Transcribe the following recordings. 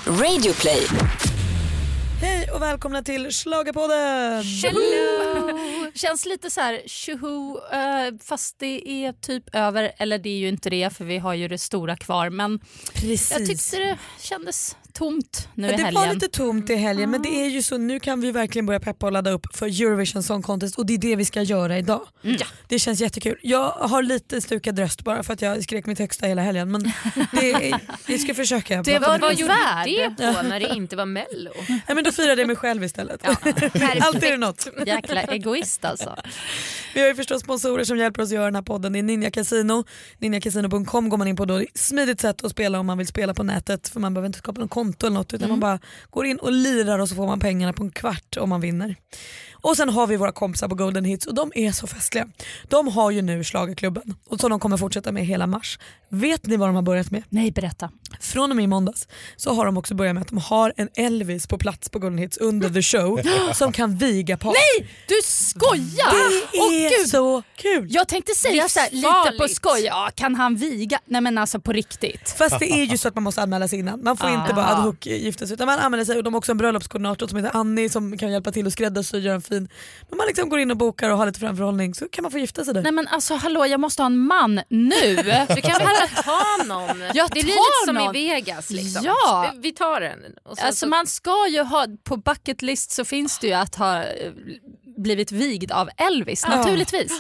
Radio Play. Hej och välkomna till Schlagerpodden. Hello. Känns lite så här tjoho, fast det är typ över, eller det är ju inte det för vi har ju det stora kvar, men precis. Jag tyckte det kändes tomt nu i det helgen. Det var lite tomt i helgen, men det är ju så, nu kan vi verkligen börja peppa och ladda upp för Eurovision Song Contest och det är det vi ska göra idag. Ja. Det känns jättekul. Jag har lite stukad röst bara för att jag skrek mitt högsta hela helgen, men vi ska försöka. Det var vad gjorde det på när det inte var Mello? Ja, men då firade jag mig själv istället. Ja, alltid är det något. Jäkla egoist alltså. Vi har ju förstås sponsorer som hjälper oss att göra den här podden. Det är Ninja Casino. Ninjacasino.com går man in på då. Det är ett smidigt sätt att spela om man vill spela på nätet, för man behöver inte skapa någon konto eller något, utan man bara går in och lirar och så får man pengarna på en kvart om man vinner. Och sen har vi våra kompisar på Golden Hits och de är så festliga. De har ju nu Schlagerklubben och så de kommer fortsätta med hela mars. Vet ni vad de har börjat med? Nej, berätta. Från och med i måndags så har de också börjat med att de har en Elvis på plats på Golden Hits under the show som kan viga par. Nej, du skojar! Det är så kul. Jag tänkte säga så här, lite på skoj, ja, kan han viga? Nej men alltså på riktigt. Fast det är ju så att man måste anmäla sig innan. Man får inte bara ad hoc gifta sig, utan man anmäler sig, och de har också en bröllopskoordinator som heter Annie som kan hjälpa till att skräddarsy och göra en fin. Men man liksom går in och bokar och har lite framförhållning, så kan man få gifta sig där. Nej men alltså hallå, jag måste ha en man nu. Du kan väl ta någon? Det blir lite som i Vegas liksom. Ja. Vi tar den. Och så, alltså man ska ju ha, på bucket list så finns det ju att ha blivit vigd av Elvis, naturligtvis.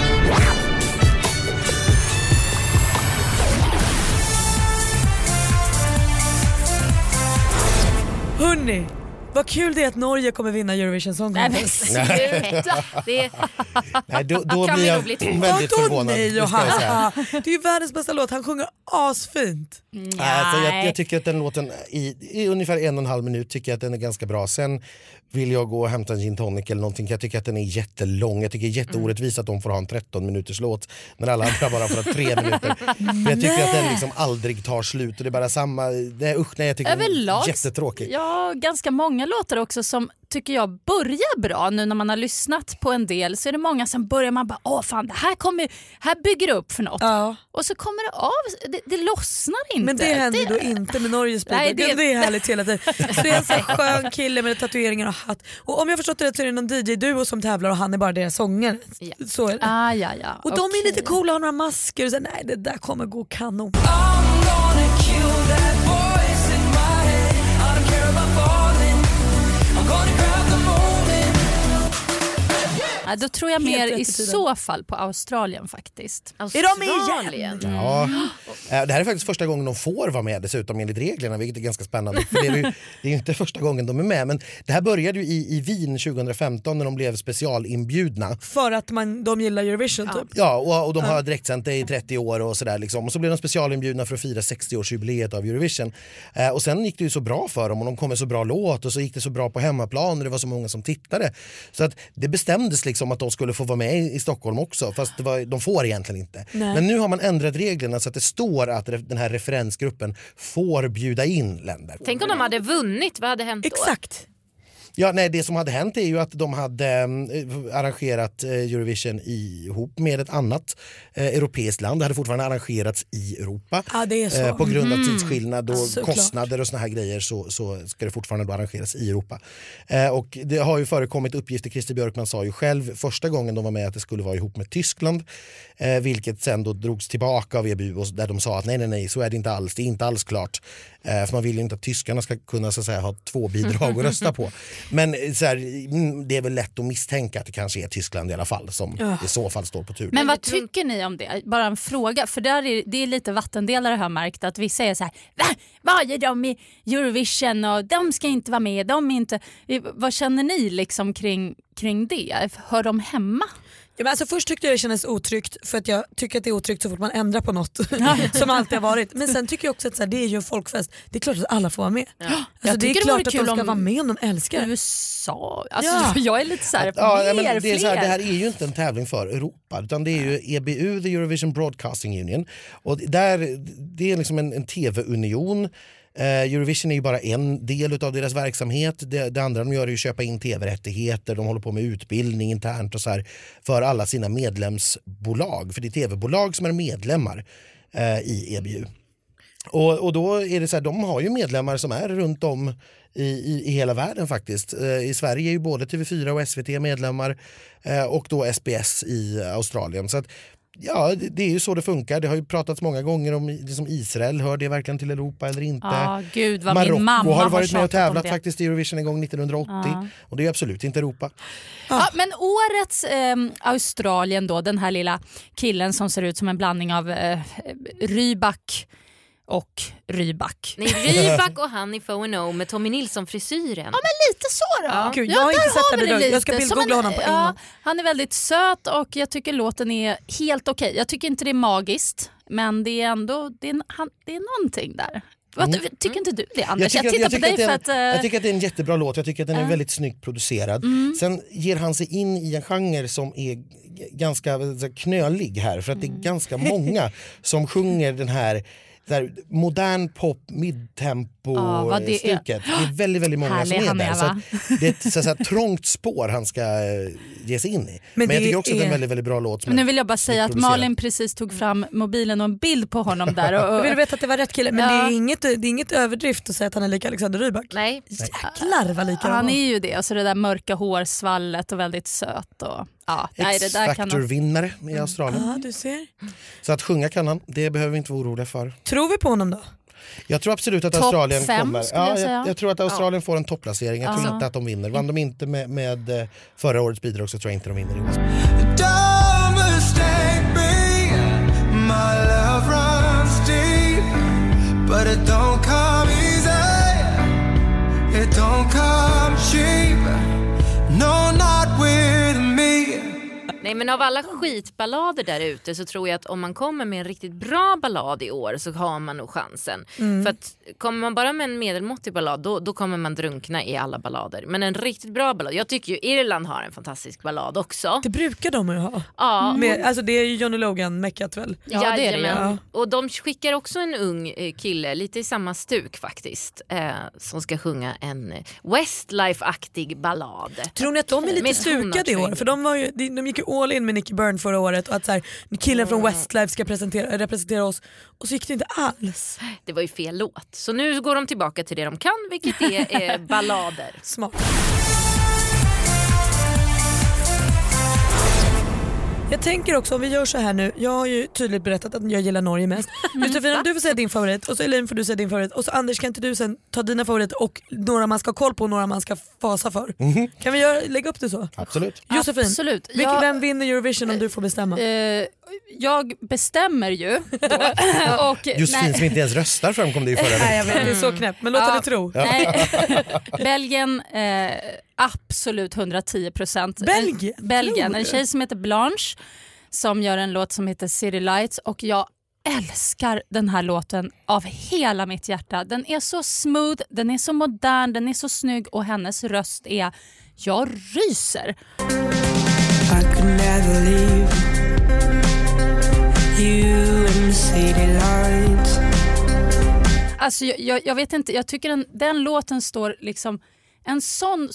Hörrni, vad kul det är att Norge kommer vinna Eurovision Song Contest. Nej, då blir jag väldigt förvånad. Det är ju världens bästa låt, han sjunger asfint. Alltså, jag tycker att den låten i ungefär 1,5 minut tycker jag att den är ganska bra. Sen vill jag gå och hämta en gin tonic eller någonting. Jag tycker att den är jättelång. Jag tycker det är jätteorättvist att de får ha en 13 minuters låt när alla andra bara får ha 3 minuter. Men jag tycker att den liksom aldrig tar slut och det är bara samma. Jag tycker överlag, den är jättetråkig. Ja, ganska många låtar också som tycker jag börjar bra. Nu när man har lyssnat på en del så är det många som börjar, man bara, åh fan, det här bygger upp för något. Ja. Och så kommer det av, det lossnar inte. Men det händer då inte med Norges bidrag. Det är härligt hela tiden. Så det är en sån skön kille med tatueringar och hatt. Och om jag förstått det rätt så är det någon DJ-duo som tävlar och han är bara deras sångare. Ja. Så är det. Ja. Och de är lite coola, har några masker och så, nej, det där kommer gå kanon. Ja, då tror jag mer i så fall på Australien faktiskt. Är de igen? Ja. Det här är faktiskt första gången de får vara med dessutom enligt reglerna, vilket är ganska spännande. För det är ju inte första gången de är med, men det här började ju i Wien 2015 när de blev specialinbjudna. För att de gillar Eurovision typ? Ja, och de har direktsänt det i 30 år och sådär liksom. Och så blev de specialinbjudna för att fira 60-årsjubileet av Eurovision. Och sen gick det ju så bra för dem och de kom med så bra låt och så gick det så bra på hemmaplan och det var så många som tittade. Så att det bestämdes liksom att de skulle få vara med i Stockholm också, fast de får egentligen inte. Nej. Men nu har man ändrat reglerna så att det står att den här referensgruppen får bjuda in länder. Tänk om de hade vunnit, vad hade hänt då? Exakt. Ja, nej, det som hade hänt är ju att de hade arrangerat Eurovision ihop med ett annat europeiskt land. Det hade fortfarande arrangerats i Europa. Ja, det är så. På grund av tidsskillnad och kostnader och såna här grejer så ska det fortfarande då arrangeras i Europa. Och det har ju förekommit uppgifter, Christer Björkman sa ju själv första gången de var med att det skulle vara ihop med Tyskland. Vilket sen då drogs tillbaka av EBU och där de sa att nej, så är det inte alls. Det är inte alls klart. För man vill ju inte att tyskarna ska kunna så att säga, ha 2 bidrag att rösta på. Men så här, det är väl lätt att misstänka att det kanske är Tyskland i alla fall som i så fall står på tur. Men vad tycker ni om det? Bara en fråga, för det är lite vattendelare, har märkt att vi säger så här: vad gör de i Eurovision och de ska inte vara med, de är inte. Vad känner ni liksom kring det? Hör de hemma? Ja, men alltså först tyckte jag det kändes otryggt, för att jag tycker att det är otryggt så fort man ändrar på något som alltid har varit. Men sen tycker jag också att så här, det är ju en folkfest. Det är klart att alla får vara med. Ja. Alltså, det är klart att de ska vara med om de älskar det. USA, alltså, jag är lite så här, det här är ju inte en tävling för Europa, utan det är ju EBU, the Eurovision Broadcasting Union. Och det är liksom en tv-union. Eurovision är ju bara en del av deras verksamhet. Det andra de gör är ju köpa in tv-rättigheter. De håller på med utbildning internt och så här för alla sina medlemsbolag. För det är tv-bolag som är medlemmar i EBU. Och då är det så här, de har ju medlemmar som är runt om i hela världen faktiskt. I Sverige är ju både TV4 och SVT medlemmar och då SBS i Australien. Så att, ja, det är ju så det funkar. Det har ju pratats många gånger om liksom Israel, hör det verkligen till Europa eller inte? Gud, vad Marocko min mamma har varit med och tävlat det. faktiskt i Eurovision en gång 1980 och det är absolut inte Europa. Ja, men årets Australien då, den här lilla killen som ser ut som en blandning av Rybak och Rybak. Nej, Rybak och Hanif Fono med Tommy Nilsson-frisyren. Ja, men lite så då. Ja. Gud, jag har inte sett den idag. Jag ska bildgoogla honom på en gång. Han är väldigt söt och jag tycker låten är helt okej. Jag tycker inte det är magiskt, men det är ändå det är någonting där. Tycker inte du det, Anders? Jag tittar på dig för att... Jag tycker att det är en jättebra låt. Jag tycker att den är väldigt snyggt producerad. Sen ger han sig in i en genre som är ganska knölig här. För att det är ganska många som sjunger den här modern pop, midtempo-stycket. Det är väldigt, väldigt många som är där. Så det är ett så trångt spår han ska ge sig in i. Men jag tycker också att det är en väldigt, väldigt bra låt. Men nu vill jag bara säga att Malin precis tog fram mobilen och en bild på honom där. Jag vill veta att det var rätt kille, men det är inget överdrift att säga att han är lika Alexander Rybak. Nej. Jäklar vad lika han är ju det. Alltså det där mörka hårsvallet och väldigt söt. Och, X-Factor-vinnare i Australien. Ja, du ser. Så att sjunga kan han, det behöver vi inte vara oroliga för. Tror vi på honom då? Jag tror absolut att Australien 5, kommer. Jag tror att Australien får en topplacering. Jag tror inte att de vinner. Vann de inte med förra årets bidrag så tror jag inte de vinner i år. Nej, men av alla skitballader där ute så tror jag att om man kommer med en riktigt bra ballad i år så har man nog chansen. För att kommer man bara med en medelmåttig ballad då kommer man drunkna i alla ballader. Men en riktigt bra ballad, jag tycker ju Irland har en fantastisk ballad också. Det brukar de ju ha. Ja. Alltså det är ju Johnny Logan meckat väl? Ja, det är det. Ja. Och de skickar också en ung kille, lite i samma stuk faktiskt, som ska sjunga en Westlife-aktig ballad. Tror ni att de är lite stukade i år? För de gick ju all in med Nicky Byrne förra året och att så här, killen från Westlife ska representera oss, och så gick det inte alls. Det var ju fel låt. Så nu går de tillbaka till det de kan, vilket är ballader. Smart. Jag tänker också, om vi gör så här nu, jag har ju tydligt berättat att jag gillar Norge mest. Josefin, om du får säga din favorit och så Elin får du säga din favorit och så Anders, kan inte du sen ta dina favoriter och några man ska ha koll på och några man ska fasa för? Kan vi lägga upp det så? Absolut. Josefin, absolut. Vem vinner Eurovision om du får bestämma? Jag bestämmer ju. Och, Josefin som inte ens röstar framkom det ju förra veckan. Nej, jag vet, det är så knäppt, men låt henne tro. Nej. Belgien, absolut 110%. Belgien. En tjej som heter Blanche som gör en låt som heter City Lights, och jag älskar den här låten av hela mitt hjärta. Den är så smooth, den är så modern, den är så snygg och hennes röst är, jag ryser. I could never leave you in the city lights. Alltså jag vet inte, jag tycker den låten står liksom en sån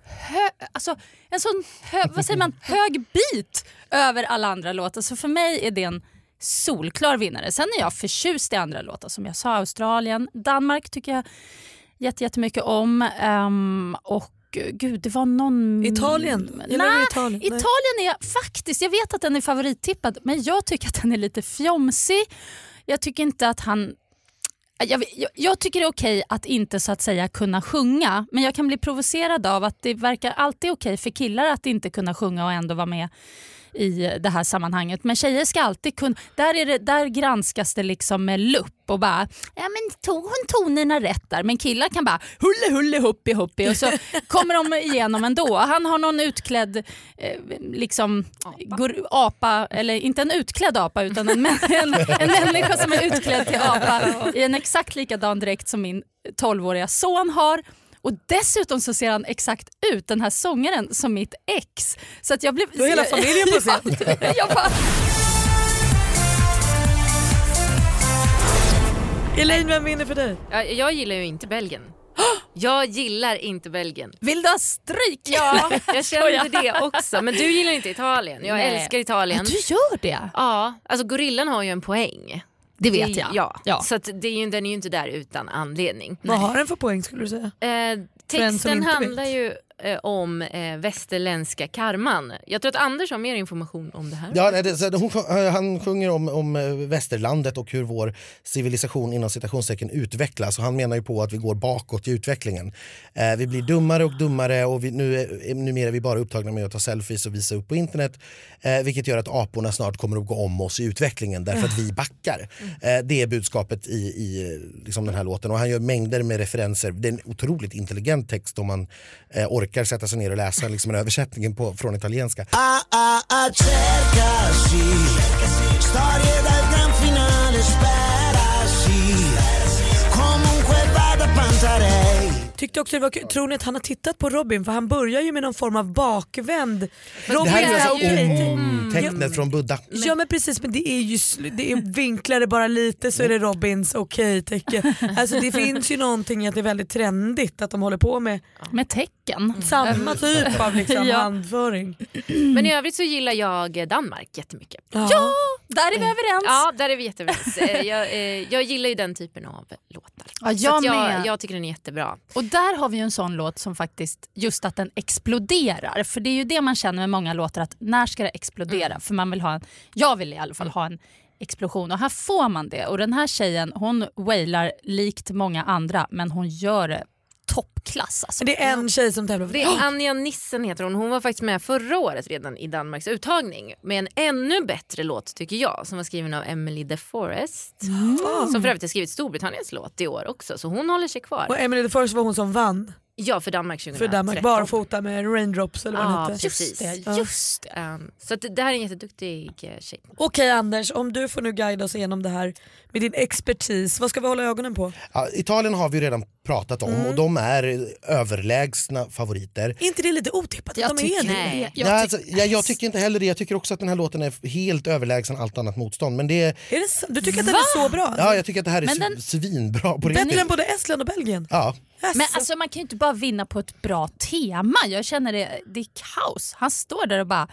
hög bit över alla andra låtar. Så för mig är det en solklar vinnare. Sen är jag förtjust i andra låtar, som jag sa, Australien, Danmark tycker jag jättemycket om, och gud, det var någon... Italien? Italien är faktiskt, jag vet att den är favorittippad, men jag tycker att den är lite fjomsig. Jag tycker inte att han... Jag tycker det är okej att inte så att säga kunna sjunga, men jag kan bli provocerad av att det verkar alltid okej för killar att inte kunna sjunga och ändå vara med i det här sammanhanget. Men tjejer ska alltid kunna, där granskas det liksom med lupp och bara, ja men tog hon tonerna rätt där, men killar kan bara hulle huppi och så kommer de igenom ändå. Han har någon utklädd liksom apa, eller inte en utklädd apa utan en människa som är utklädd till apa i en exakt likadan dräkt som min 12-åriga son har. Och dessutom så ser han exakt ut, den här sångaren, som mitt ex. Så att jag blev... Du har hela familjen på sig. Elaine, vem vinner för dig? Jag gillar ju inte Belgien. Jag gillar inte Belgien. Vill du ha stryk? Ja, jag kände det också. Men du gillar inte Italien. Jag älskar Italien. Ja, du gör det? Ja, alltså Gorillan har ju en poäng. Det vet jag. Ja. Så att den är ju inte där utan anledning. Vad har den för poäng skulle du säga? Texten handlar ju om västerländska karman. Jag tror att Anders har mer information om det här. Ja, han sjunger om västerlandet och hur vår civilisation inom citationstecken utvecklas. Och han menar ju på att vi går bakåt i utvecklingen. Vi blir dummare och dummare och numera är vi bara upptagna med att ta selfies och visa upp på internet. Vilket gör att aporna snart kommer att gå om oss i utvecklingen därför att vi backar. Det är budskapet i liksom den här låten. Och han gör mängder med referenser. Det är en otroligt intelligent text om man orkar sätta sig ner och läsa liksom en översättning från italienska. Tyckte också det var kul. Tror ni att han har tittat på Robin? För han börjar ju med någon form av bakvänd. Det här är alltså tecknet från Buddha. Ja men precis, men det är ju vinklade bara lite så är det Robins tecken. Alltså det finns ju någonting att det är väldigt trendigt att de håller på med tecken. Samma typ av liksom handföring. Men i övrigt så gillar jag Danmark jättemycket. Ja, där är vi överens. Ja, där är vi jätteöverens. Jag gillar ju den typen av låtar. Ja, jag tycker den är jättebra. Och där har vi ju en sån låt som faktiskt just att den exploderar. För det är ju det man känner med många låtar, att när ska det explodera? För man vill jag vill i alla fall ha en explosion. Och här får man det. Och den här tjejen, hon wailar likt många andra, men hon gör det toppklass. Alltså. Det är en tjej som tävlar för det. Anja Nissen heter hon. Hon var faktiskt med förra året redan i Danmarks uttagning med en ännu bättre låt tycker jag, som var skriven av Emily de Forest. Som för övrigt har skrivit Storbritanniens låt i år också, så hon håller sig kvar. Och Emily de Forest var hon som vann. Ja, för Danmark 2013. För Danmark, barfota med raindrops eller vad det heter. Just det. Så det här är en jätteduktig tjej. Okej Anders, om du får nu guida oss igenom det här med din expertis, vad ska vi hålla ögonen på? Ja, Italien har vi redan pratat om och de är överlägsna favoriter. Är inte det lite otippat att de är det? Jag tycker inte heller det. Jag tycker också att den här låten är helt överlägsen allt annat motstånd. Men du tycker att den är så bra? Ja, jag tycker att det här är svinbra på riktigt. Bättre än både Estland och Belgien? Ja. Men alltså man kan ju inte bara vinna på ett bra tema. Jag känner det är kaos. Han står där och bara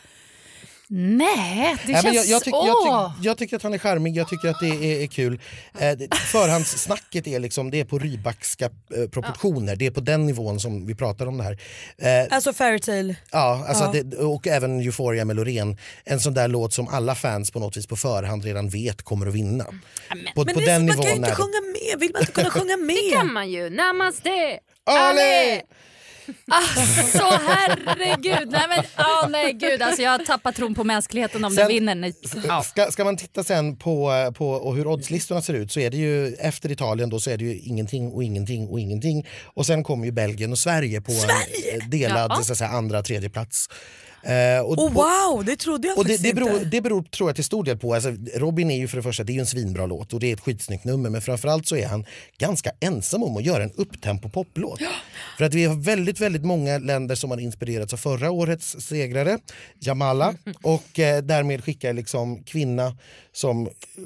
jag tycker att han är charmig. Jag tycker att det är kul. Förhandssnacket är liksom, det är på Rybakska proportioner. Det är på den nivån som vi pratar om det här. Alltså Fairytale. Ja, alltså och även Euphoria med Loreen. En sån där låt som alla fans på något vis på förhand redan vet kommer att vinna. Men på den man nivån kan ju inte sjunga med. Vill man inte kunna sjunga med? Det kan man ju. Namaste. Ale! Alltså herregud. Nej gud, alltså jag har tappat tron på mänskligheten om den vinner. Ska man titta sen på hur oddslistorna ser ut, så är det ju efter Italien då, så är det ju ingenting och ingenting och ingenting. Och sen kommer ju Belgien och Sverige på en delad så att säga, andra, tredje plats. Wow, det trodde jag faktiskt inte. Det beror tror jag till stor del på, alltså, Robin är ju för det första, det är ju en svinbra låt och det är ett skitsnyggt nummer, men framförallt så är han ganska ensam om att göra en upptempo poplåt. För att vi har väldigt, väldigt många länder som har inspirerats av förra årets segrare, Jamala, och därmed skickar liksom kvinna som,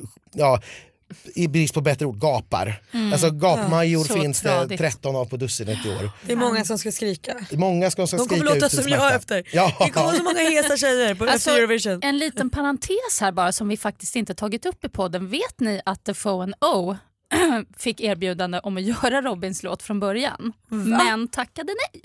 i brist på bättre ord, gapar. Alltså gapmajor finns det 13 av på dussinet i år. Det är många som ska skrika. Många som ska de kommer skrika låta ut som jag efter. Ja. Det kommer så många hesa tjejer på Eurovision. En liten parentes här bara som vi faktiskt inte tagit upp i podden. Vet ni att The Foe & O fick erbjudande om att göra Robins låt från början? Men tackade nej.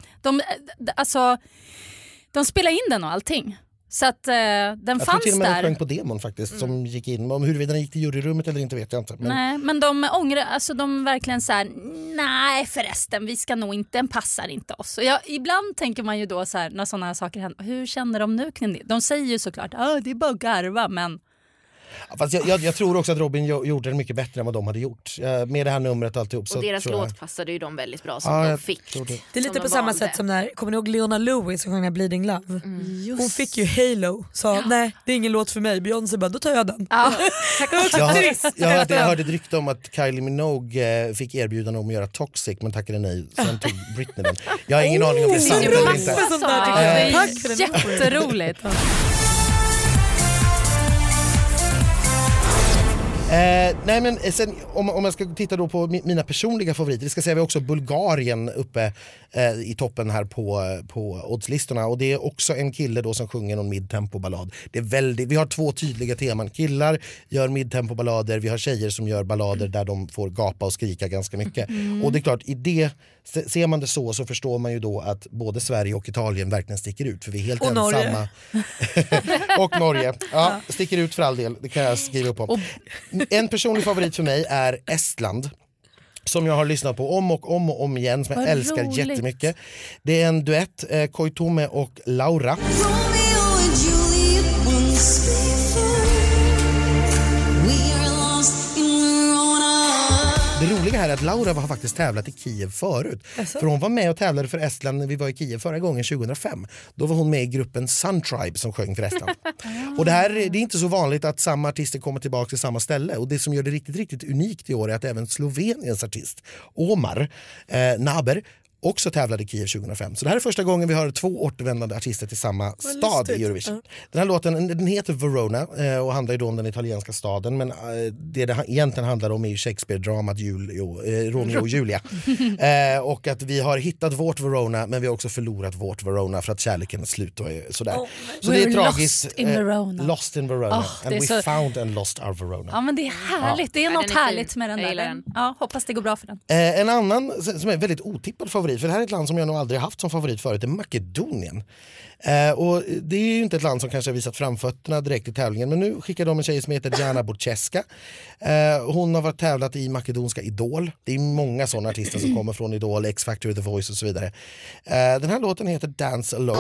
De spelade in den och allting. Så att den fanns där. Jag tror till och med de sjöng på demon faktiskt som gick in. Om huruvida den gick till juryrummet eller inte vet jag inte. Nej, men de ångrar, alltså de verkligen så här: nej förresten, vi ska nog inte, den passar inte oss. Och ibland tänker man ju då så här, när sådana här saker händer, hur känner de nu kring det? De säger ju såklart, det är bara garva, men fast jag tror också att Robin gjorde det mycket bättre än vad de hade gjort med det här numret och alltihop. Och deras låt passade ju dem väldigt bra som de fick. Det är lite på samma sätt som när, kommer ni ihåg Leona Lewis som sjöng Bleeding Love? Hon fick ju Halo, sa nej det är ingen låt för mig. Beyoncé bara, då tar jag den. Jag hörde ett rykte om att Kylie Minogue fick erbjudande om att göra Toxic men tackade nej. Sen tog Britney den. Jag har ingen aning om det är sant eller inte. Tack för det. Jätteroligt. Nej, men sen, om jag ska titta då på mina personliga favoriter, det ska säga vi har också Bulgarien uppe i toppen här på oddslistorna, och det är också en kille då som sjunger någon midtempo-ballad. Det är vi har 2 tydliga teman. Killar gör midtempo-ballader, vi har tjejer som gör ballader där de får gapa och skrika ganska mycket. Och det är klart, i det ser man det så förstår man ju då att både Sverige och Italien verkligen sticker ut, för vi är helt och ensamma. Norge. Och Norge. Ja, sticker ut för all del, det kan jag skriva upp om. En personlig favorit för mig är Estland, som jag har lyssnat på om och om igen, som jag älskar jättemycket. Det är en duett, Koitome och Laura. Det roliga här är att Laura har faktiskt tävlat i Kiev förut. För hon var med och tävlade för Estland när vi var i Kiev förra gången 2005. Då var hon med i gruppen Sun Tribe som sjöng för Estland. Och det är inte så vanligt att samma artister kommer tillbaka till samma ställe. Och det som gör det riktigt unikt i år är att även Sloveniens artist Omar Naber också tävlade i Kiev 2005. Så det här är första gången vi har 2 återvändande artister till samma stad i Eurovision. Den här låten, den heter Verona och handlar ju då om den italienska staden, men det egentligen handlar om är ju Shakespeare-dramat Romeo och Julia. Och att vi har hittat vårt Verona, men vi har också förlorat vårt Verona för att kärleken är slut och sådär. Så det är tragiskt. Lost in Verona. Lost in Verona. And we found and lost our Verona. Ja, men det är härligt. Det är något härligt med den där. Ja, hoppas det går bra för den. En annan som är väldigt otippad favorit, för det här är ett land som jag nog aldrig haft som favorit förut, är Makedonien. Och det är ju inte ett land som kanske har visat framfötterna direkt i tävlingen, men nu skickar de en tjej som heter Diana Borceska. Hon har varit tävlat i makedonska Idol. Det är många sådana artister som kommer från Idol, X-Factor, The Voice och så vidare. Den här låten heter Dance Alone.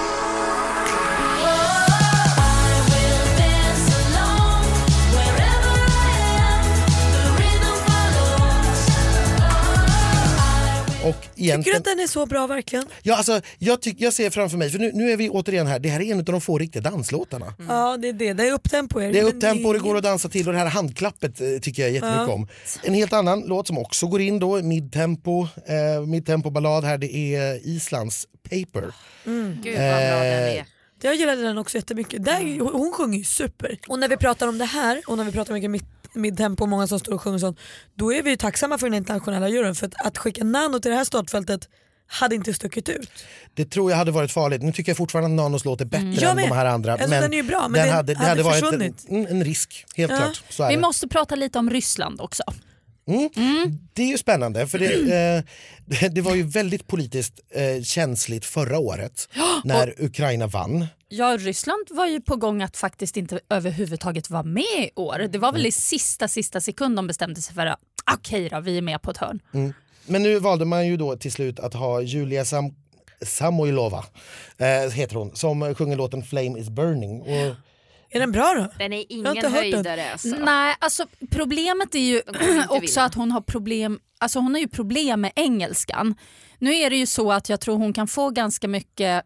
Tycker du att den är så bra verkligen? Ja, alltså, jag ser framför mig, för nu är vi återigen här, det här är en av de få riktiga danslåtarna. Ja, det är upptempo. Det är upptempo, det går att dansa till, och det här handklappet tycker jag jättemycket om. En helt annan låt som också går in då, midtempo ballad här, det är Islands Paper. Gud vad bra den är. Jag gillade den också jättemycket. Hon sjunger ju super. Och när vi pratar om det här, och när vi pratar mycket midtempo och många som står och sjunger sånt, då är vi ju tacksamma för den internationella juryn, för att skicka Nano till det här startfältet hade inte stuckit ut. Det tror jag hade varit farligt. Nu tycker jag fortfarande att Nanos låt är bättre än de här andra. Alltså, men den är ju bra, men det hade varit en risk, helt klart. Så vi måste prata lite om Ryssland också. Det är ju spännande, för det var ju väldigt politiskt känsligt förra året när Ukraina vann. Ja, Ryssland var ju på gång att faktiskt inte överhuvudtaget vara med i år. Det var väl i sista sekund de bestämde sig för att okej då, vi är med på ett hörn. Men nu valde man ju då till slut att ha Julia Samoilova heter hon, som sjunger låten Flame is burning. Och är den bra då? Den är ingen höjdare alltså. Nej, alltså problemet är ju också att hon har problem. Alltså hon har ju problem med engelskan. Nu är det ju så att jag tror hon kan få ganska mycket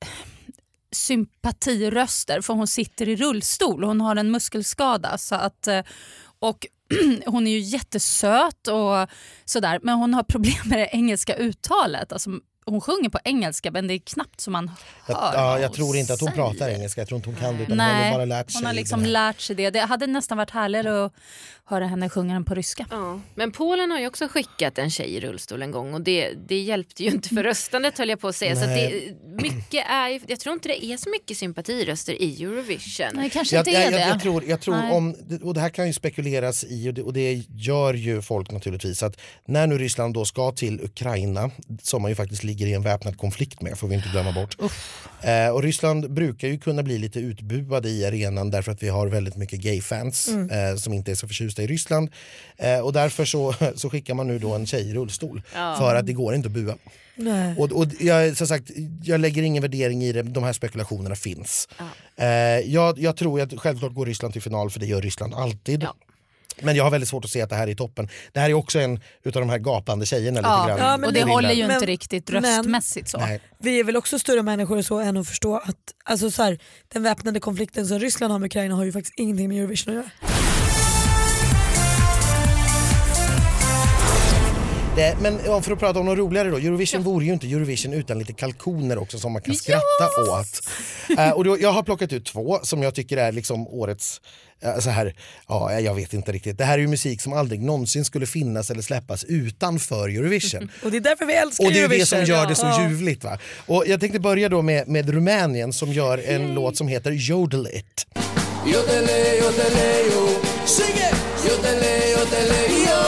sympatiröster, för hon sitter i rullstol. Hon har en muskelskada, så att, och hon är ju jättesöt och sådär, men hon har problem med det engelska uttalet. Alltså hon sjunger på engelska, men det är knappt som man hör. Jag tror inte att hon pratar engelska. Jag tror inte hon kan det, utan nej, hon har bara lärt sig. Hon har liksom lärt sig det. Det hade nästan varit härligare att höra henne sjunga den på ryska. Ja. Men Polen har ju också skickat en tjej i rullstol en gång, och det hjälpte ju inte för röstandet, höll jag på att säga. Så att mycket är, jag tror inte det är så mycket sympatiröster i Eurovision. Nej, kanske inte är det. Jag tror om, och det här kan ju spekuleras i, och det gör ju folk naturligtvis, att när nu Ryssland då ska till Ukraina, som man ju faktiskt ligger i en väpnad konflikt med, får vi inte glömma bort. Och Ryssland brukar ju kunna bli lite utbuade i arenan, därför att vi har väldigt mycket gay-fans som inte är så förtjusta i Ryssland. Och därför så skickar man nu då en tjej i rullstol, för att det går inte att bua. Nej. Och som sagt, jag lägger ingen värdering i det, de här spekulationerna finns. Jag tror att självklart går Ryssland till final, för det gör Ryssland alltid. Ja. Men jag har väldigt svårt att se att det här är toppen. Det här är också en utav de här gapande tjejerna. Lite grann. Och det håller ju inte riktigt röstmässigt så. Nej. Vi är väl också större människor så än att förstå att alltså så här, den väpnade konflikten som Ryssland har med Ukraina har ju faktiskt ingenting med Eurovision att göra. Men för att prata om något roligare då, Eurovision vore ju inte Eurovision utan lite kalkoner också som man kan skratta åt. Och då, jag har plockat ut 2 som jag tycker är liksom årets så här, ja, jag vet inte riktigt. Det här är ju musik som aldrig någonsin skulle finnas eller släppas utanför Eurovision. Och det är därför vi älskar Eurovision. Och det är Eurovision. det som gör det så ljuvligt, va? Och jag tänkte börja då med Rumänien som gör en låt som heter Jodel It. Jodele, jodele, jo. Sing it! Jodele, jodele, jo.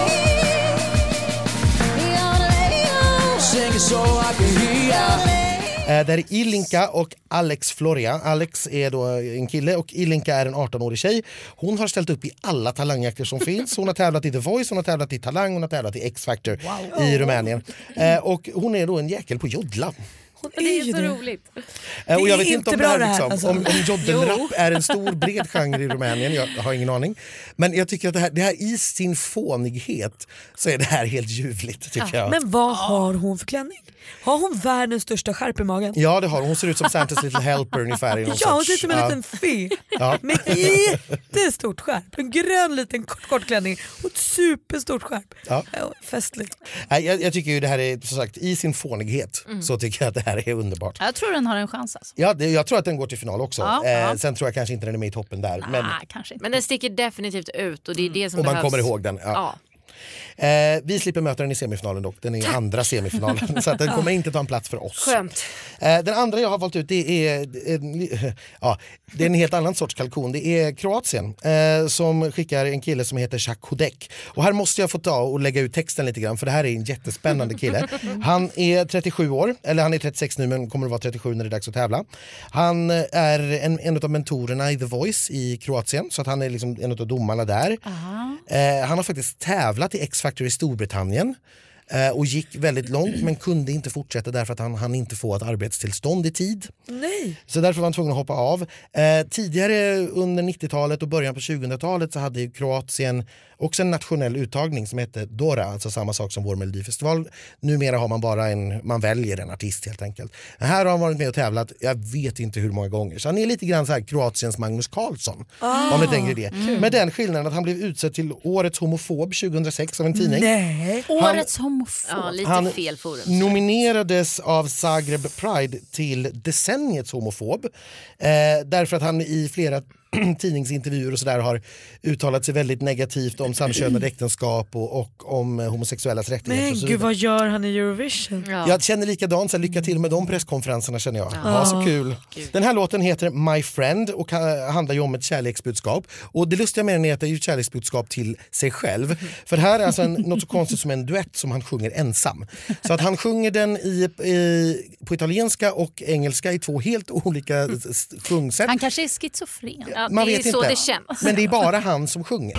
Sing it so I can hear. Där är Ilinka och Alex Floria. Alex är då en kille och Ilinka är en 18-årig tjej. Hon har ställt upp i alla talangjakter som finns. Hon har tävlat i The Voice, hon har tävlat i Talang, hon har tävlat i X-Factor i Rumänien. Och hon är då en jäkel på jodla. Det är så roligt. Och jag vet inte om det här, liksom, alltså. om jodelrap är en stor bred genre i Rumänien, jag har ingen aning. Men jag tycker att det här i sin fånighet så är det här helt ljuvligt, tycker jag. Men vad har hon för klänning? Har hon världens största skärp i magen? Ja, det har hon. Hon ser ut som Santa's Little Helper ungefär. I någon Ja, hon sorts, ser ut som en liten fe. Ja. Med ett jättestort skärp. En grön liten kort klänning och ett superstort skärp. Ja. Festligt. Jag tycker ju det här är, som sagt, i sin fånighet så tycker jag att det här är underbart. Jag tror den har en chans alltså. Ja, jag tror att den går till final också. Ja. Sen tror jag kanske inte den är med i toppen där. Kanske inte. Men den sticker definitivt ut och det är det som och man behövs. kommer ihåg den. Ja. Vi slipper möta den i semifinalen dock. Den är i andra semifinalen. Så att den kommer inte ta en plats för oss. Skönt. Den andra jag har valt ut det är en helt annan sorts kalkon. Det är Kroatien som skickar en kille som heter Jacques Hudek. Och här måste jag få ta och lägga ut texten lite grann för det här är en jättespännande kille. Han är 37 år, eller han är 36 nu men kommer att vara 37 när det är dags att tävla. Han är en av mentorerna i The Voice i Kroatien så att han är liksom en av domarna där. Han har faktiskt tävlat i X-Factor i Storbritannien och gick väldigt långt men kunde inte fortsätta därför att han inte få ett arbetstillstånd i tid. Nej. Så därför var han tvungen att hoppa av. Tidigare under 90-talet och början på 2000-talet så hade ju Kroatien också en nationell uttagning som hette Dora, alltså samma sak som vår Melodifestival. Numera har man bara man väljer en artist helt enkelt. Här har han varit med och tävlat, jag vet inte hur många gånger. Så han är lite grann så här Kroatiens Magnus Carlsson. Om ni tänker det. Med den skillnaden att han blev utsedd till årets homofob 2006 av en tidning. Nej. Årets homofob. Ja, lite Han fel forum. nominerades av Zagreb Pride till decenniets homofob därför att han i flera tidningsintervjuer och sådär har uttalat sig väldigt negativt om samkönade äktenskap och om homosexuellas rättigheter. Men och så gud, vidare. vad gör han i Eurovision? Ja. Jag känner likadant, så lycka till med de presskonferenserna känner jag. Ja, så kul. Den här låten heter My Friend och handlar ju om ett kärleksbudskap. Och det lustiga med den är att det är ju ett kärleksbudskap till sig själv. För här är alltså något så konstigt som en duett som han sjunger ensam. Så att han sjunger den på italienska och engelska i 2 helt olika sjungsätt. Han kanske är schizofren. Ja, Man det vet är så inte. det känns. Men det är bara han som sjunger.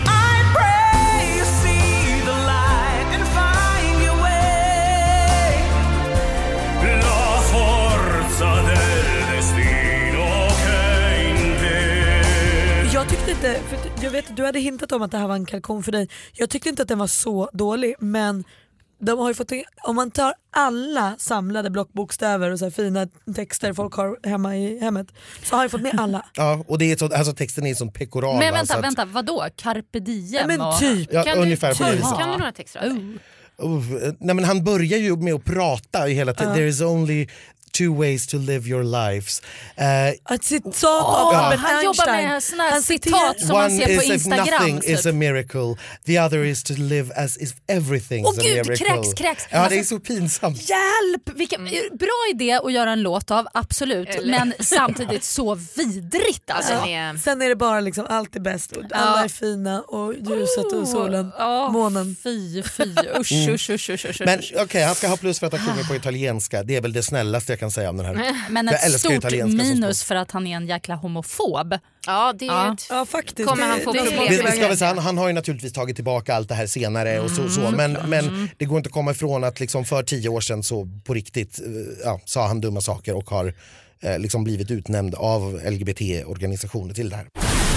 Jag tyckte inte, för jag vet du hade hintat om att det här var en kalkon för dig. Jag tyckte inte att den var så dålig, men de har ju fått, om man tar alla samlade blockbokstäver och så här fina texter folk har hemma i hemmet, så har jag fått med alla. Ja, och det är så, alltså texten är som pekoral. Men va, så vänta, vadå? Carpe diem? Nej, men typ. Ja, Kan ungefär på det viset. Kan du några texter? Nej, men han börjar ju med att prata i hela tiden. There is only 2 ways to live your lives. Ett citat av Albert Han jobbar Einstein. med såna här Han citat som man ser på Instagram. Nothing typ. is a miracle. The other is to live as if everything Åh is a gud, miracle. kräks. Ja, det är så pinsamt. Hjälp! Vilken bra idé att göra en låt av, absolut. Men samtidigt så vidrigt alltså. Sen är det bara liksom allt är bäst och alla är fina och ljuset och solen, månen. Fy, usch. Men okej, han ska ha plus för att han sjunger på italienska. Det är väl det snällaste jag kan säga om den här. Men Jag ett älskar stort italienska som minus för att han är en jäkla homofob. Ja, det är Ja, faktiskt. Kommer han få problem? Vi ska väl säga, han har ju naturligtvis tagit tillbaka allt det här senare och så men det går inte att komma ifrån att liksom för 10 år sedan så på riktigt sa han dumma saker och har liksom blivit utnämnd av LGBT-organisationer till det här.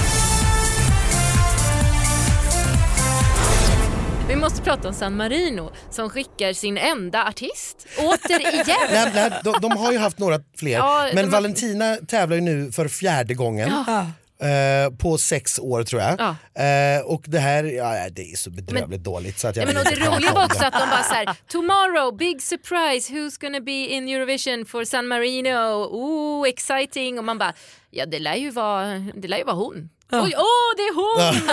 Vi måste prata om San Marino som skickar sin enda artist återigen. Nej, de har ju haft några fler, men Valentina tävlar ju nu för 4:e gången. På 6 år tror jag. Ja. Och det här, det är så bedrövligt dåligt så att jag men och det roliga var också att de bara såhär, tomorrow, big surprise, who's gonna be in Eurovision for San Marino, exciting, och man bara, ja det lär ju vara hon. Oj, det är hon!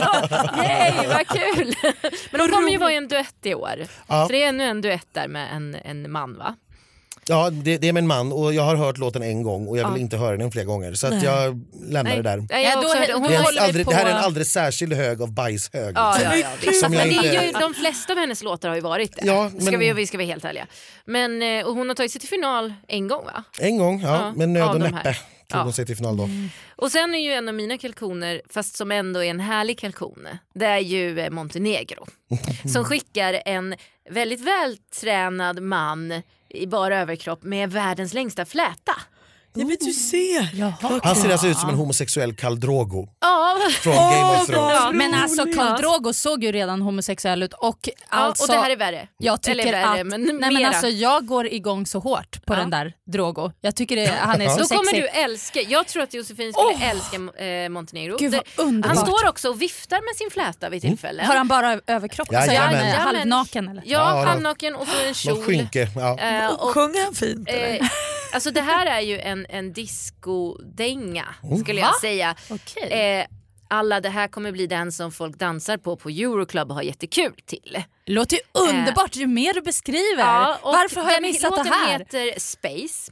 Yay, vad kul! Men de kommer ju vara i en duett i år. Så det är ännu en duett där med en man, va? Ja, det är med en man och jag har hört låten en gång och jag vill inte höra den fler gånger. Så att jag lämnar det där. Nej, Det här är en alldeles särskild hög av bajshög. Men det är ju, de flesta av hennes låtar har ju varit det. Ja, vi ska vara helt ärliga. Men, och hon har tagit sig till final en gång, va? En gång, men nöd och näppe tog hon sig till final då. Och sen är ju en av mina kalkoner, fast som ändå är en härlig kalkon, det är ju Montenegro. Som skickar en väldigt vältränad man i bara överkropp med världens längsta fläta. Jag vet du ser. Han ser alltså ut som en homosexuell Khal Drogo. Från Game of Thrones. Men alltså Khal Drogo såg ju redan homosexuell ut och alltså, och det här är värre. Jag tycker värre, men alltså jag går igång så hårt på den där Drogo. Jag tycker han är så sexig. Då kommer du älska. Jag tror att Josefin skulle älska Montenegro. Gud, vad underbart. Han står också och viftar med sin fläta vid tillfällen. Har han bara överkropp? Ja, så ja, han men. är halvnaken eller? Ja, halvnaken och så en kjol. Skynke, och sjunger han fint? Alltså det här är ju en disco-dänga skulle jag säga. Okay. Alla, det här kommer bli den som folk dansar på Euroclub och har jättekul till. Låter ju underbart ju mer du beskriver. Varför har jag missat det här? Låten heter Space.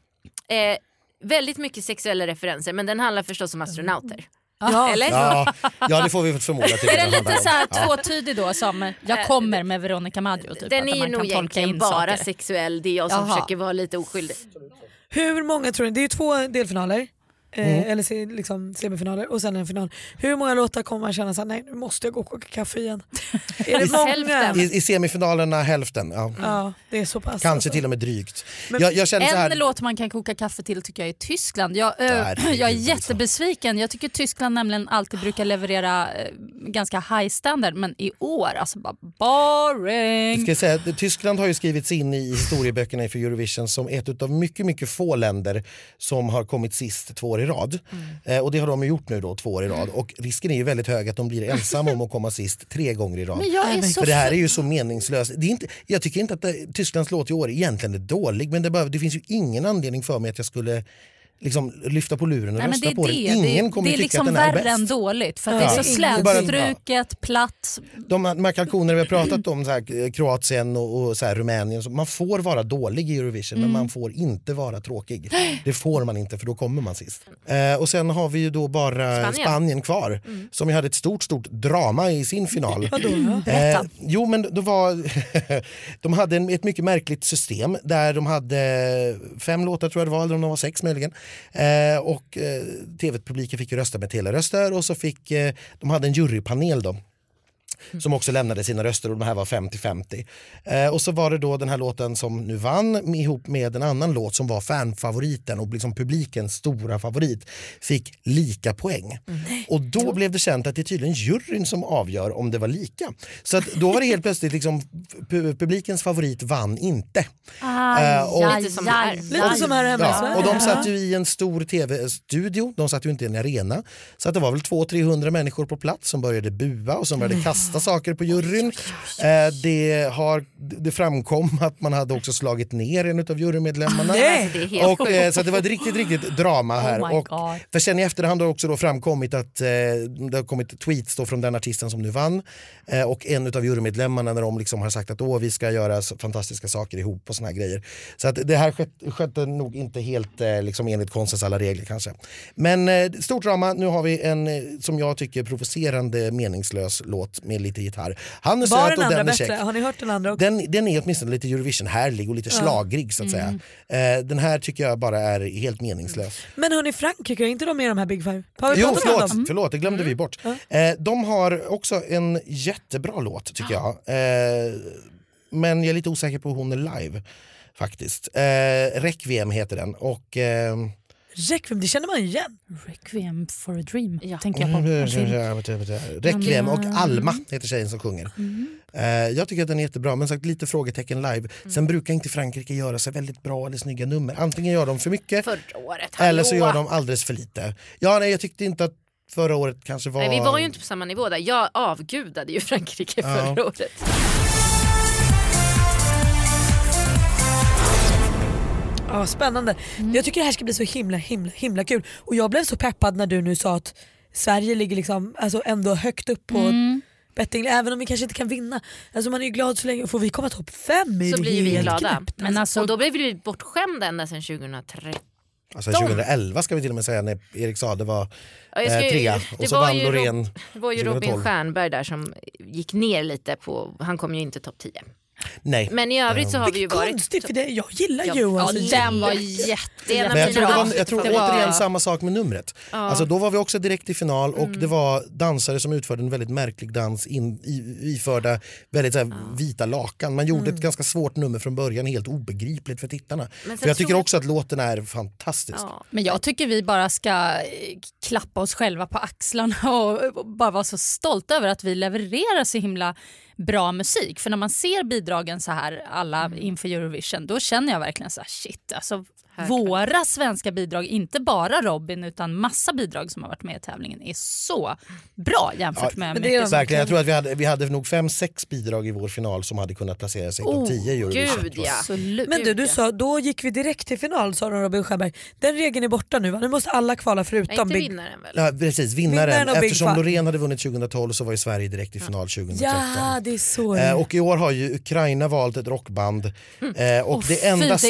Väldigt mycket sexuella referenser, men den handlar förstås om astronauter. Eller? Ja, det får vi förmoda till. Är den lite så här tvåtydig då som jag kommer med Veronica Maggio typ? Den är ju nog egentligen bara saker. Sexuell. Det är jag som försöker vara lite oskyldig. Hur många tror ni? Det är ju 2 delfinaler. Eller liksom semifinaler och sen en final. Hur många låtar kommer man känna såhär, nej nu måste jag gå och koka kaffe igen? Är det många? I semifinalerna hälften. Ja, det är så pass. Kanske till och med drygt. Men jag känner så här... En låt man kan koka kaffe till tycker jag är Tyskland. Jag är jättebesviken. Jag tycker Tyskland nämligen alltid brukar leverera ganska high standard, men i år alltså bara boring. Ska jag säga, Tyskland har ju skrivits in i historieböckerna för Eurovision som ett av mycket, mycket få länder som har kommit sist 2 år i rad. Och det har de gjort nu då 2 år i rad. Och risken är ju väldigt hög att de blir ensamma om att komma sist 3 gånger i rad. För det här är ju så meningslöst. Det är inte, jag tycker inte att Tysklands låt i år egentligen är dålig, men det finns ju ingen anledning för mig att jag skulle liksom lyfta på luren och rösta på den. Ingen kommer tycka liksom att den är bäst. Det är liksom värre än dåligt för att det är så slätstruket, platt. De här kalkoner vi har pratat om, så här, Kroatien och så här, Rumänien, så man får vara dålig i Eurovision men man får inte vara tråkig. Det får man inte, för då kommer man sist. Och sen har vi ju då bara Spanien kvar som ju hade ett stort drama i sin final. Jo, men då var de hade ett mycket märkligt system där de hade 5 låtar tror jag det var, eller om de var 6 möjligen. Och tv-publiken fick ju rösta med teleröster och så fick de hade en jurypanel då som också lämnade sina röster och de här var 50-50. Och så var det då den här låten som nu vann ihop med en annan låt som var fanfavoriten och liksom publikens stora favorit fick lika poäng. Och då blev det känt att det är tydligen juryn som avgör om det var lika. Så att då var det helt plötsligt liksom publikens favorit vann inte. Lite som här hemma i Sverige. Och de satt ju i en stor tv-studio, de satt ju inte i en arena. Så att det var väl 200-300 människor på plats som började bua och som började kasta saker på juryn. Det framkom att man hade också slagit ner en av jurymedlemmarna. Och så att det var ett riktigt drama här. Och för sen i efterhand har också då framkommit att det har kommit tweets då från den artisten som nu vann och en av jurymedlemmarna när de liksom har sagt att vi ska göra fantastiska saker ihop och såna här grejer. Så att det här skötte nog inte helt liksom enligt konstens alla regler kanske. Men stort drama, nu har vi en som jag tycker provocerande meningslös låt med lite gitarr. Han är söt och den är check. Har ni hört den andra också? Den är åtminstone lite Eurovision härlig och lite slagrig så att säga. Den här tycker jag bara är helt meningslös. Men hörni, Frankrike, är inte de med i de här Big Five? Förlåt, det glömde vi bort. De har också en jättebra låt tycker jag. Men jag är lite osäker på hur hon är live faktiskt. Requiem heter den och Requiem, det känner man igen. Requiem for a dream, tänker jag på. Requiem och Alma heter tjejen som sjunger. Jag tycker att den är jättebra, men sagt lite frågetecken live. Sen brukar inte Frankrike göra sig väldigt bra eller snygga nummer. Antingen gör de för mycket förra året, eller så gör de alldeles för lite. Jag tyckte inte att förra året kanske var... Nej, vi var ju inte på samma nivå där. Jag avgudade ju Frankrike förra året. Ja, spännande. Jag tycker det här ska bli så himla kul. Och jag blev så peppad när du nu sa att Sverige ligger liksom, alltså ändå högt upp på betting, även om vi kanske inte kan vinna. Alltså man är ju glad så länge, får vi komma topp 5 i så det blir vi glada. Knäppt. Men alltså, och då blev vi bortskämda ända sedan 2013. Alltså 2011 ska vi till och med säga, när Erik Saade var trea. Och så vann Loreen. Det var ju 2012. Robin Stjernberg där som gick ner lite på, han kom ju inte topp 10. Nej. Men i övrigt så har vi ju varit... Konstigt, för det, jag gillar Johan. Ja, den var jättebra. Men jag tror återigen samma sak med numret. Alltså då var vi också direkt i final och det var dansare som utförde en väldigt märklig dans iförda väldigt så här, vita lakan. Man gjorde ett ganska svårt nummer från början, helt obegripligt för tittarna. För jag tycker också att låten är fantastisk. Ja. Men jag tycker vi bara ska klappa oss själva på axlarna och bara vara så stolta över att vi levererar så himla bra musik. För när man ser bidragen så här alla inför Eurovision, då känner jag verkligen så här, shit, alltså våra svenska bidrag, inte bara Robin utan massa bidrag som har varit med i tävlingen, är så bra jämfört med mycket. Verkligen, jag tror att vi hade nog 5-6 bidrag i vår final som hade kunnat placera sig på 10 i Eurovision. Gud, ja. Absolut. Men du sa, då gick vi direkt till final, sa Robin Stjernberg. Den regeln är borta nu, va? Nu måste alla kvala förutom inte vinnaren väl? Ja, precis, vinnaren. och Big Eftersom Five. Loreen hade vunnit 2012 så var ju Sverige direkt i final 2013. Ja, det är så. Och i år har ju Ukraina valt ett rockband. Och det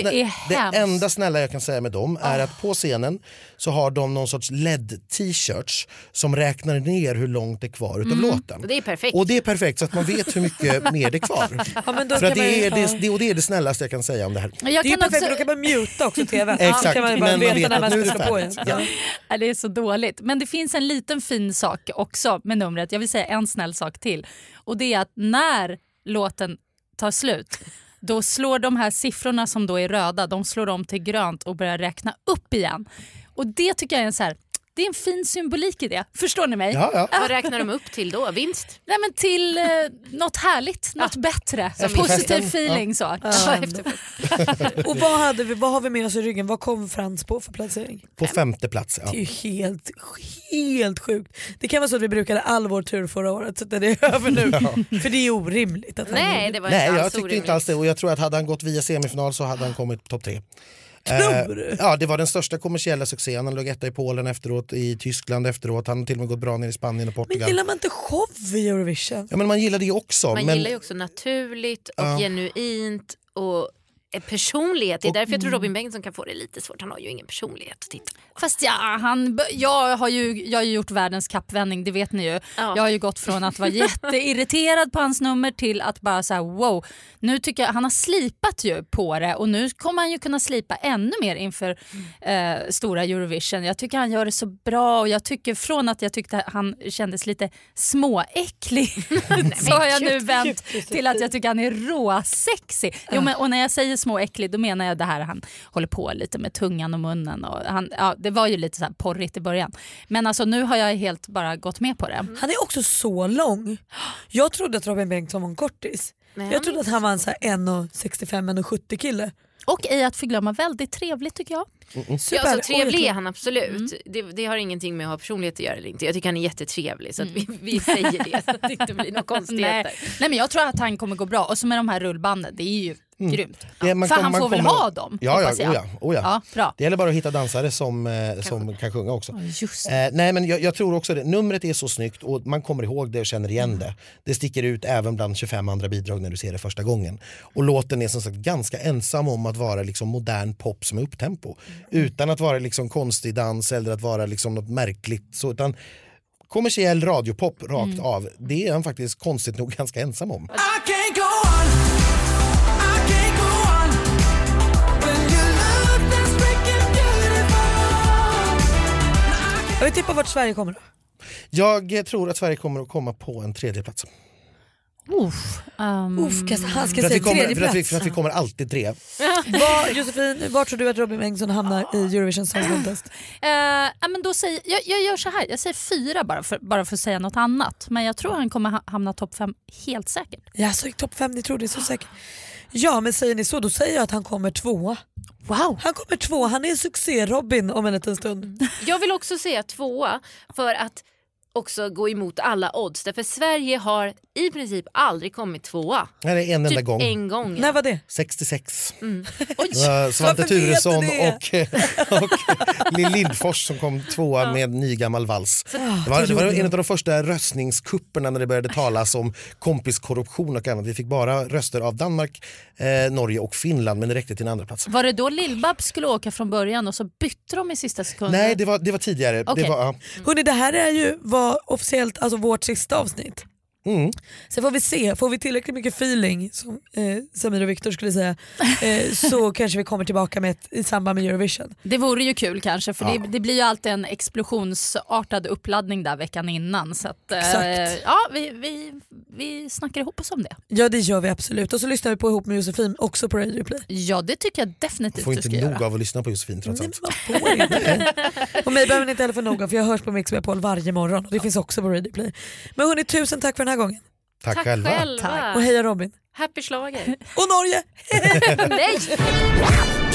enda snälla jag kan säga med dem är att på scenen så har de någon sorts LED-t-shirts som räknar ner hur långt det är kvar utav låten. Och det är perfekt. Och det är perfekt så att man vet hur mycket mer det är kvar. Ja, men då För att kan det är det snällaste jag kan säga om det här. det är ju perfekt, då kan man muta också tvn. Exakt, kan man bara men man veta vet när att man nu är ska det slå på färdigt. igen. Ja, det är så dåligt. Men det finns en liten fin sak också med numret. Jag vill säga en snäll sak till. Och det är att när låten tar slut, då slår de här siffrorna som då är röda, de slår om till grönt och börjar räkna upp igen. Och det tycker jag är en så här, det är en fin symbolik i det. Förstår ni mig? Ja. Vad räknar de upp till då? Vinst? Nej, men till något härligt, något bättre. Positiv feeling så. Och vad har vi med oss i ryggen? Vad kom Frans på för placering? På 5:e plats. Ja. Det är ju helt sjukt. Det kan vara så att vi brukade all vår tur förra året, så det är över nu. För det är orimligt att han Nej, det var Nej, inte jag alls tyckte orimligt. inte alls det. Och jag tror att hade han gått via semifinal så hade han kommit på topp 3. Tror du? Ja, det var den största kommersiella succén. Han låg etta i Polen efteråt, i Tyskland efteråt. Han har till och med gått bra ner i Spanien och Men Portugal. gillar man inte show i Eurovision? Ja, men man gillar det också. Man men... gillar ju också naturligt och genuint och personlighet. Det är därför jag tror Robin Bengtsson kan få det lite svårt. Han har ju ingen personlighet att titta på. Fast jag har ju gjort världens kappvändning, det vet ni ju. Ja. Jag har ju gått från att vara jätteirriterad på hans nummer till att bara så här, wow. Nu tycker jag han har slipat ju på det och nu kommer han ju kunna slipa ännu mer inför stora Eurovision. Jag tycker han gör det så bra och jag tycker från att jag tyckte han kändes lite småäcklig så har jag nu vänt till att jag tycker han är råsexy. Jo, men, och när jag säger småäcklig då menar jag det här han håller på lite med tungan och munnen och det var ju lite så här porrigt i början. Men alltså nu har jag helt bara gått med på det. Han är också så lång. Jag trodde att Robin Bengtsson var en kortis. Nej, Jag trodde att han var en så här 1,65-1,70 kille. Och i att förglömma väldigt trevligt tycker jag. Super. Ja, alltså, trevlig är han absolut. Det har ingenting med att ha personlighet att göra eller inte. Jag tycker han är jättetrevlig så att vi säger det så att det inte blir några konstigheter. Nej, men jag tror att han kommer gå bra. Och så med de här rullbanden, det är ju grymt. Ja, för han får väl ha dem, hoppas jag. Ja. Bra. Det gäller bara att hitta dansare som kan sjunga också. Just Nej, men jag tror också det. Numret är så snyggt och man kommer ihåg det och känner igen det. Det sticker ut även bland 25 andra bidrag när du ser det första gången. Och låten är som sagt ganska ensam om att vara liksom modern pop som är upptempo. Utan att vara liksom konstig dans eller att vara liksom något märkligt. Så, utan kommersiell radiopop rakt av. Det är han faktiskt konstigt nog ganska ensam om. I can't go on. I can't go on. When you look that's freaking beautiful. Jag vill tippa vart Sverige kommer då. Jag tror att Sverige kommer att komma på en 3:e plats. Han ska För säga tredje att plats. vi kommer alltid 3. Josefin, var tror du att Robin Bengtsson hamnar i Eurovision Song Contest? men då säger, jag gör så här. Jag säger 4 bara för att säga något annat. Men jag tror han kommer hamna topp 5 helt säkert. Jag såg topp 5, ni tror det är så säkert. Ja, men säger ni så, då säger jag att han kommer 2. Wow. Han kommer 2, han är en succé Robin om en liten stund. Jag vill också säga 2 för att också gå emot alla odds. Därför Sverige har i princip aldrig kommit tvåa. Nej, det är en enda Typ gång. en gång. När var det? 66. Oj. Svante Varför Turesson vet du och Lill Lindfors som kom tvåa med ny gammal vals. Det var en av de första röstningskupperna när det började talas om kompiskorruption och annat. Vi fick bara röster av Danmark, Norge och Finland, men det räckte till en andra plats. Var det då Lill-Babs skulle åka från början och så bytte de i sista sekunden? Nej, det var tidigare. Okej. Det var, Hörrni, det här var officiellt alltså vårt sista avsnitt. Sen får vi se, får vi tillräckligt mycket feeling som Samir och Viktor skulle säga så kanske vi kommer tillbaka med i samband med Eurovision. Det vore ju kul kanske för det blir ju alltid en explosionsartad uppladdning där veckan innan så att, ja, vi snackar ihop oss om det. Ja, det gör vi absolut, och så lyssnar vi på Ihop med Josefin också på Radio Play. Ja, det tycker jag definitivt får du inte ska nog göra. av att lyssna på Josefin trots Nej, allt. man får inte. Och mig behöver ni inte heller få nog av, för jag hörs på Mix Megapol varje morgon och det finns också på Radio Play. Men hörni, tusen tack för den här gången. Tack själva. Och heja Robin. Happy schlager. Och Norge! Nej!